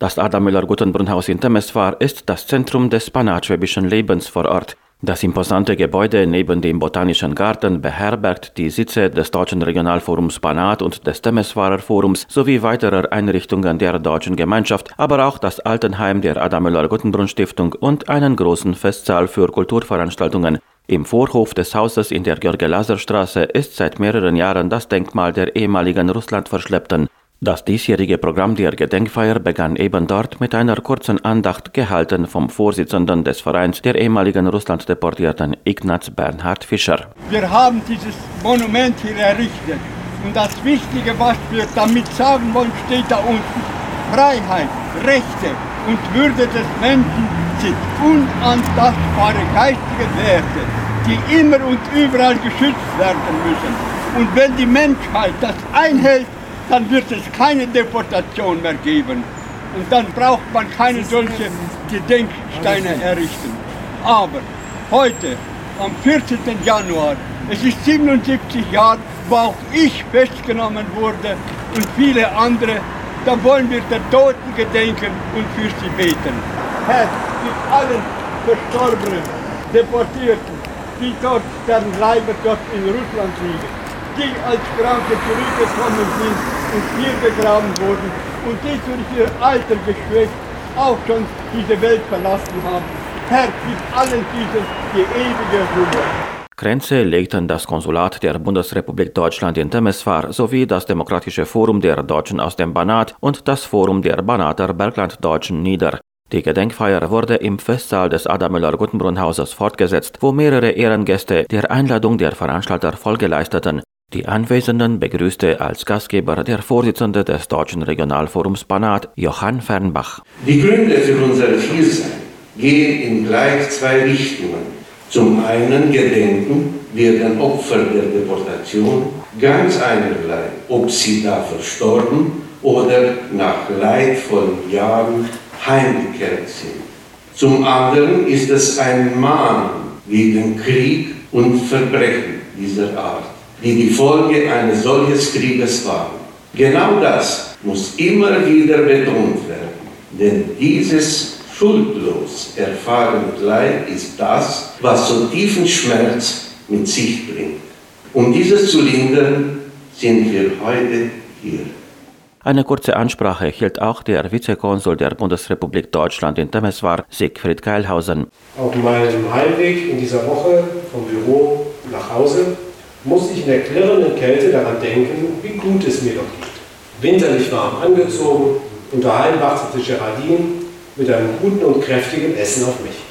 Das Adam-Müller-Guttenbrunn-Haus in Temeswar ist das Zentrum des banatschwäbischen Lebens vor Ort. Das imposante Gebäude neben dem Botanischen Garten beherbergt die Sitze des Deutschen Regionalforums Banat und des Temeswarer Forums sowie weiterer Einrichtungen der Deutschen Gemeinschaft, aber auch das Altenheim der Adam-Müller-Guttenbrunn-Stiftung und einen großen Festsaal für Kulturveranstaltungen. Im Vorhof des Hauses in der George-Laser-Straße ist seit mehreren Jahren das Denkmal der ehemaligen Russlandverschleppten. Das diesjährige Programm der Gedenkfeier begann eben dort mit einer kurzen Andacht, gehalten vom Vorsitzenden des Vereins der ehemaligen Russlanddeportierten Ignaz Bernhard Fischer. Wir haben dieses Monument hier errichtet und das Wichtige, was wir damit sagen wollen, steht da unten. Freiheit, Rechte und Würde des Menschen sind unantastbare geistige Werte, die immer und überall geschützt werden müssen. Und wenn die Menschheit das einhält, dann wird es keine Deportation mehr geben. Und dann braucht man keine solche Gedenksteine errichten. Aber heute, am 14. Januar, es ist 77 Jahre, wo auch ich festgenommen wurde und viele andere, da wollen wir der Toten gedenken und für sie beten. Herr, mit allen Verstorbenen, Deportierten, die dort, deren Leiber dort in Russland liegen, die als Kranke zurückgekommen sind und hier begraben wurden und die durch ihr Alter geschwächt auch schon diese Welt verlassen haben. Herr, gib allen diesen die ewige Ruhe. Kränze legten das Konsulat der Bundesrepublik Deutschland in Temeswar sowie das Demokratische Forum der Deutschen aus dem Banat und das Forum der Banater Berglanddeutschen nieder. Die Gedenkfeier wurde im Festsaal des Adam-Müller-Guttenbrunn-Hauses fortgesetzt, wo mehrere Ehrengäste der Einladung der Veranstalter Folge leisteten. Die Anwesenden begrüßte als Gastgeber der Vorsitzende des Deutschen Regionalforums Banat, Johann Fernbach. Die Gründe für unser Hiersein gehen in gleich zwei Richtungen. Zum einen gedenken wir den Opfern der Deportation, ganz einerlei, ob sie da verstorben oder nach leidvollen Jahren heimgekehrt sind. Zum anderen ist es ein Mahnen gegen Krieg und Verbrechen dieser Art, die Folge eines solchen Krieges waren. Genau das muss immer wieder betont werden, denn dieses schuldlos erfahrene Leid ist das, was so tiefen Schmerz mit sich bringt. Um dieses zu lindern, sind wir heute hier. Eine kurze Ansprache hielt auch der Vizekonsul der Bundesrepublik Deutschland in Temeswar, Siegfried Keilhausen. Auf meinem Heimweg in dieser Woche vom Büro nach Hause musste ich in der klirrenden Kälte daran denken, wie gut es mir doch geht. Winterlich warm angezogen und daheim wartete Geraldine mit einem guten und kräftigen Essen auf mich.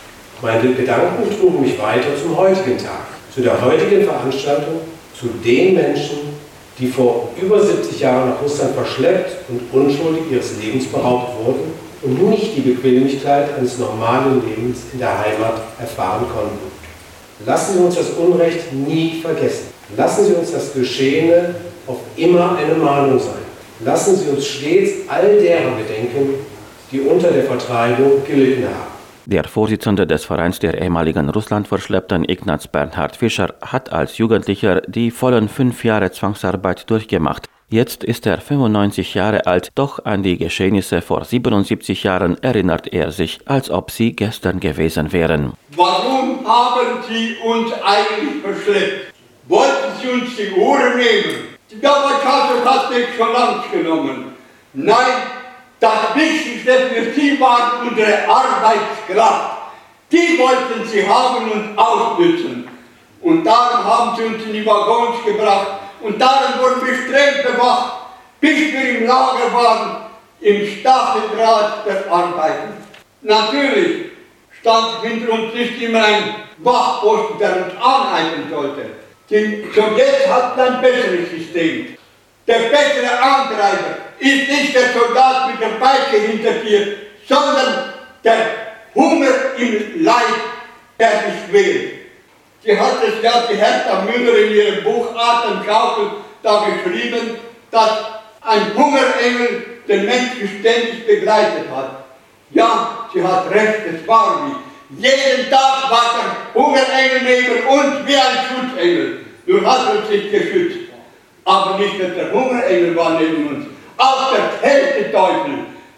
Meine Gedanken trugen mich weiter zum heutigen Tag, zu der heutigen Veranstaltung, zu den Menschen, die vor über 70 Jahren nach Russland verschleppt und unschuldig ihres Lebens beraubt wurden und nicht die Bequemlichkeit eines normalen Lebens in der Heimat erfahren konnten. Lassen Sie uns das Unrecht nie vergessen. Lassen Sie uns das Geschehene auf immer eine Mahnung sein. Lassen Sie uns stets all derer gedenken, die unter der Vertreibung gelitten haben. Der Vorsitzende des Vereins der ehemaligen Russlandverschleppten Ignaz Bernhard Fischer hat als Jugendlicher die vollen 5 Jahre Zwangsarbeit durchgemacht. Jetzt ist er 95 Jahre alt, doch an die Geschehnisse vor 77 Jahren erinnert er sich, als ob sie gestern gewesen wären. Warum haben Sie uns eigentlich verschleppt? Wollten Sie uns die Uhren nehmen? Die Dauerkarte hat nicht schon lang genommen. Nein, das Wichtigste für Sie war unsere Arbeitskraft. Die wollten Sie haben und ausnützen. Und darum haben Sie uns in die Waggons gebracht. Und darum wurden wir streng bewacht, bis wir im Lager waren, im Stacheldraht der Arbeiten. Natürlich stand hinter uns nicht immer ein Wachposten, der uns anhalten sollte. Die Sowjets hatten ein besseres System. Der bessere Antreiber ist nicht der Soldat mit der Peitsche hinter dir, sondern der Hunger im Leib, der dich quält. Sie hat es ja, die Hertha Müller in ihrem Buch Atemschaukel da geschrieben, dass ein Hungerengel den Menschen ständig begleitet hat. Ja, sie hat recht, es war wie. Jeden Tag war der Hungerengel neben uns wie ein Schutzengel. Nur hat uns nicht geschützt. Aber nicht nur der Hungerengel war neben uns, auch der Kälteteufel,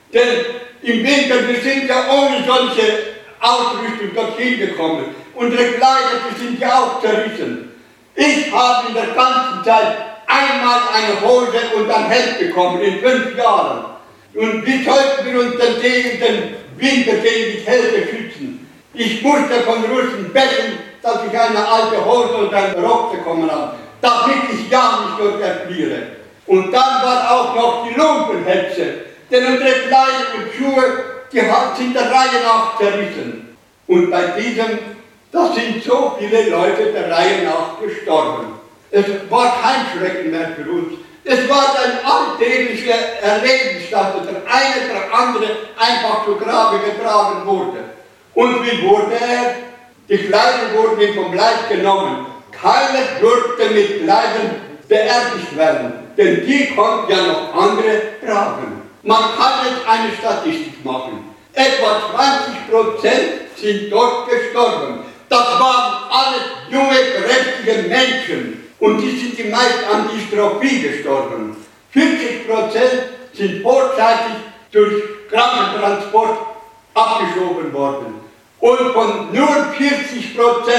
Denn im Winter, wir sind ja ohne solche Ausrüstung dorthin gekommen. Unsere Kleider, die sind ja auch zerrissen. Ich habe in der ganzen Zeit einmal eine Hose und ein Hemd bekommen, in 5 Jahren. Und wie sollten wir uns denn gegen den Winter, gegen die Kälte schützen? Ich musste von Russen betteln, dass ich eine alte Hose und einen Rock bekommen habe, damit ich ja nicht dort erfriere. Und dann war auch noch die Lumpenhetze, denn unsere Kleider und Schuhe, die sind der Reihe nach zerrissen. Und bei diesem, da sind so viele Leute der Reihe nach gestorben. Es war kein Schrecken mehr für uns. Es war ein alltägliches Erleben, dass der eine oder andere einfach zu Grabe getragen wurde. Und wie wurde er? Die Kleider wurden ihm vom Leib genommen. Keiner durfte mit Kleidern beerdigt werden, denn die konnten ja noch andere tragen. Man kann jetzt eine Statistik machen. Etwa 20% sind dort gestorben. Das waren alles junge, kräftige Menschen. Und die sind die meist an Dystrophie gestorben. 40% sind vorzeitig durch Krankentransport abgeschoben worden. Und von nur 40%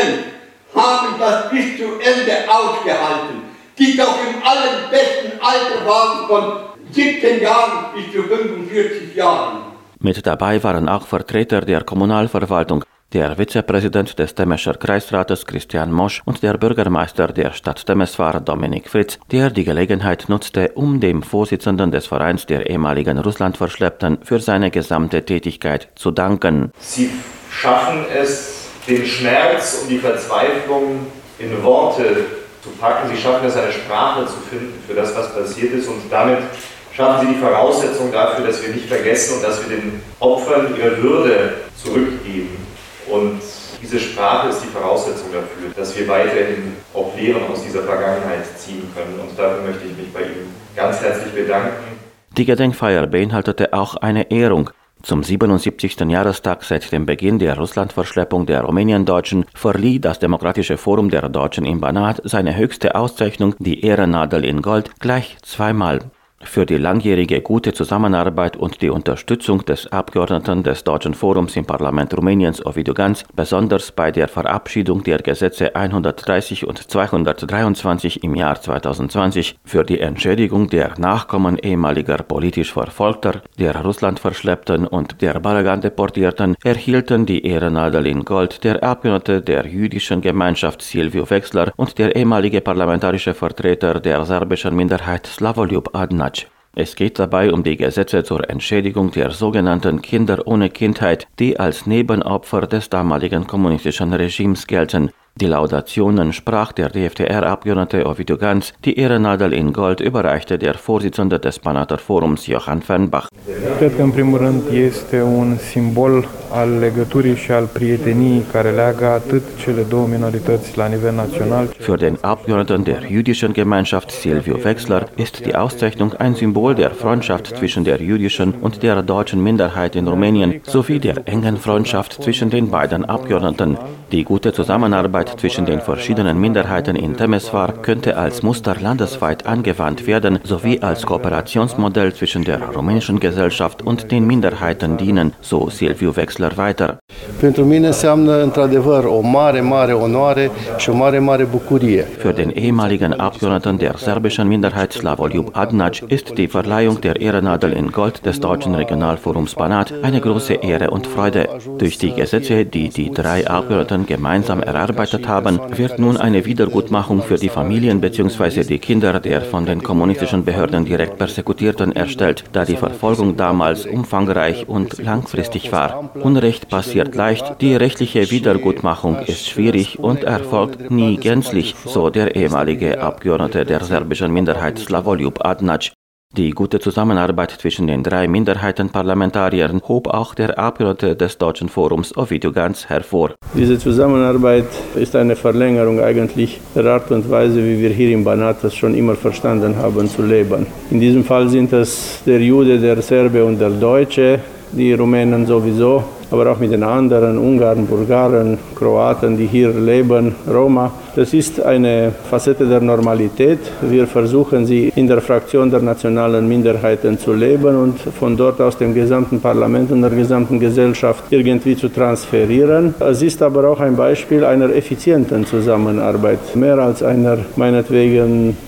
haben das bis zu Ende ausgehalten, die doch im allerbesten Alter waren von 17 Jahren bis zu 45 Jahren. Mit dabei waren auch Vertreter der Kommunalverwaltung, der Vizepräsident des Temescher Kreisrates Christian Mosch und der Bürgermeister der Stadt Temeswar Dominik Fritz, der die Gelegenheit nutzte, um dem Vorsitzenden des Vereins der ehemaligen Russlandverschleppten für seine gesamte Tätigkeit zu danken. Sie schaffen es, den Schmerz und die Verzweiflung in Worte zu packen. Sie schaffen es, eine Sprache zu finden für das, was passiert ist, und damit schaffen Sie die Voraussetzung dafür, dass wir nicht vergessen und dass wir den Opfern ihre Würde zurückgeben. Und diese Sprache ist die Voraussetzung dafür, dass wir weiterhin auch Lehren aus dieser Vergangenheit ziehen können. Und dafür möchte ich mich bei Ihnen ganz herzlich bedanken. Die Gedenkfeier beinhaltete auch eine Ehrung. Zum 77. Jahrestag seit dem Beginn der Russlandverschleppung der Rumäniendeutschen verlieh das Demokratische Forum der Deutschen im Banat seine höchste Auszeichnung, die Ehrennadel in Gold, gleich zweimal. Für die langjährige gute Zusammenarbeit und die Unterstützung des Abgeordneten des Deutschen Forums im Parlament Rumäniens Ovidiu Ganz, besonders bei der Verabschiedung der Gesetze 130 und 223 im Jahr 2020, für die Entschädigung der Nachkommen ehemaliger politisch Verfolgter, der Russlandverschleppten und der Balagan-Deportierten, erhielten die Ehrennadel in Gold der Abgeordnete der jüdischen Gemeinschaft Silviu Wechsler und der ehemalige parlamentarische Vertreter der serbischen Minderheit Slavoljub Adnac. Es geht dabei um die Gesetze zur Entschädigung der sogenannten Kinder ohne Kindheit, die als Nebenopfer des damaligen kommunistischen Regimes gelten. Die Laudationen sprach der DFDR-Abgeordnete Ovidiu Ganz, die Ehrennadel in Gold überreichte der Vorsitzende des Banater Forums Johann Fernbach. Cred că în primul rând este un simbol al legăturii și al prieteniei care leagă atât cele două minorități la nivel național. Für den Abgeordneten der jüdischen Gemeinschaft Silviu Wechsler ist die Auszeichnung ein Symbol der Freundschaft zwischen der jüdischen und der deutschen Minderheit in Rumänien sowie der engen Freundschaft zwischen den beiden Abgeordneten. Die gute Zusammenarbeit zwischen den verschiedenen Minderheiten in Temeswar könnte als Muster landesweit angewandt werden sowie als Kooperationsmodell zwischen der rumänischen Gesellschaft und den Minderheiten dienen, so Silviu Wechsler weiter. Pentru mine înseamnă într-adevăr o mare, mare onoare și o mare, mare bucurie. Für den ehemaligen Abgeordneten der serbischen Minderheit Slavoljub Adnac ist die Verleihung der Ehrennadel in Gold des Deutschen Regionalforums Banat eine große Ehre und Freude. Durch die Gesetze, die die drei Abgeordneten gemeinsam erarbeitet haben, wird nun eine Wiedergutmachung für die Familien bzw. die Kinder der von den kommunistischen Behörden direkt Persekutierten erstellt, da die Verfolgung damals umfangreich und langfristig war. Unrecht passiert leicht, die rechtliche Wiedergutmachung ist schwierig und erfolgt nie gänzlich, so der ehemalige Abgeordnete der serbischen Minderheit Slavoljub Adnac. Die gute Zusammenarbeit zwischen den drei Minderheitenparlamentariern hob auch der Abgeordnete des Deutschen Forums Ovidiu Ganz hervor. Diese Zusammenarbeit ist eine Verlängerung eigentlich der Art und Weise, wie wir hier im Banat das schon immer verstanden haben zu leben. In diesem Fall sind es der Jude, der Serbe und der Deutsche, die Rumänen sowieso. aber auch mit den anderen Ungarn, Bulgaren, Kroaten, die hier leben, Roma. Das ist eine Facette der Normalität. Wir versuchen, sie in der Fraktion der nationalen Minderheiten zu leben und von dort aus dem gesamten Parlament und der gesamten Gesellschaft irgendwie zu transferieren. Es ist aber auch ein Beispiel einer effizienten Zusammenarbeit, mehr als einer meinetwegen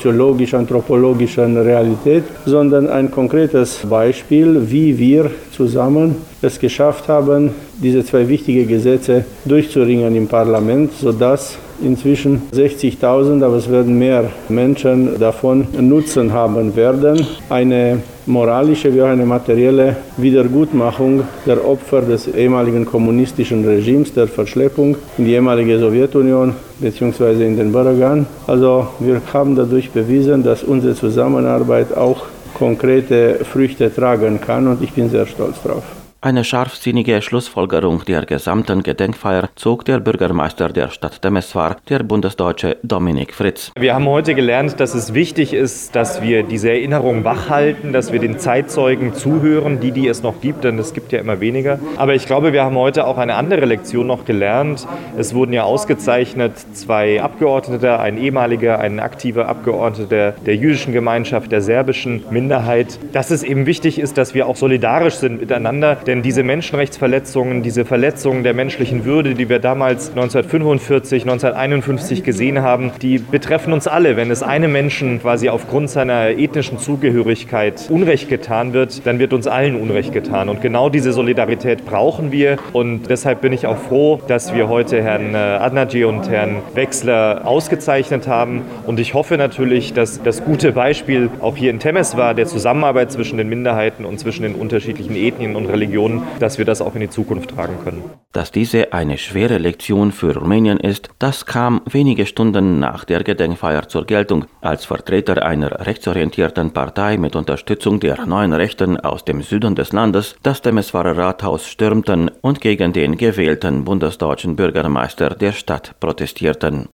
soziologisch-anthropologischen Realität, sondern ein konkretes Beispiel, wie wir zusammen es geschafft haben, diese zwei wichtigen Gesetze durchzuringen im Parlament, sodass inzwischen 60.000, aber es werden mehr Menschen davon Nutzen haben werden. Eine moralische wie auch eine materielle Wiedergutmachung der Opfer des ehemaligen kommunistischen Regimes, der Verschleppung in die ehemalige Sowjetunion bzw. in den Balkan. Also wir haben dadurch bewiesen, dass unsere Zusammenarbeit auch konkrete Früchte tragen kann und ich bin sehr stolz drauf. Eine scharfsinnige Schlussfolgerung der gesamten Gedenkfeier zog der Bürgermeister der Stadt Temeswar, der Bundesdeutsche Dominik Fritz. Wir haben heute gelernt, dass es wichtig ist, dass wir diese Erinnerung wachhalten, dass wir den Zeitzeugen zuhören, die es noch gibt, denn es gibt ja immer weniger. Aber ich glaube, wir haben heute auch eine andere Lektion noch gelernt. Es wurden ja ausgezeichnet 2 Abgeordnete, ein ehemaliger, ein aktiver Abgeordneter der jüdischen Gemeinschaft, der serbischen Minderheit. Dass es eben wichtig ist, dass wir auch solidarisch sind miteinander. Denn diese Menschenrechtsverletzungen, diese Verletzungen der menschlichen Würde, die wir damals 1945, 1951 gesehen haben, die betreffen uns alle. Wenn es einem Menschen quasi aufgrund seiner ethnischen Zugehörigkeit Unrecht getan wird, dann wird uns allen Unrecht getan. Und genau diese Solidarität brauchen wir. Und deshalb bin ich auch froh, dass wir heute Herrn Adnagi und Herrn Wechsler ausgezeichnet haben. Und ich hoffe natürlich, dass das gute Beispiel auch hier in Temeswar der Zusammenarbeit zwischen den Minderheiten und zwischen den unterschiedlichen Ethnien und Religionen, dass wir das auch in die Zukunft tragen können. Dass diese eine schwere Lektion für Rumänien ist, das kam wenige Stunden nach der Gedenkfeier zur Geltung, als Vertreter einer rechtsorientierten Partei mit Unterstützung der neuen Rechten aus dem Süden des Landes das Temeswarer Rathaus stürmten und gegen den gewählten bundesdeutschen Bürgermeister der Stadt protestierten.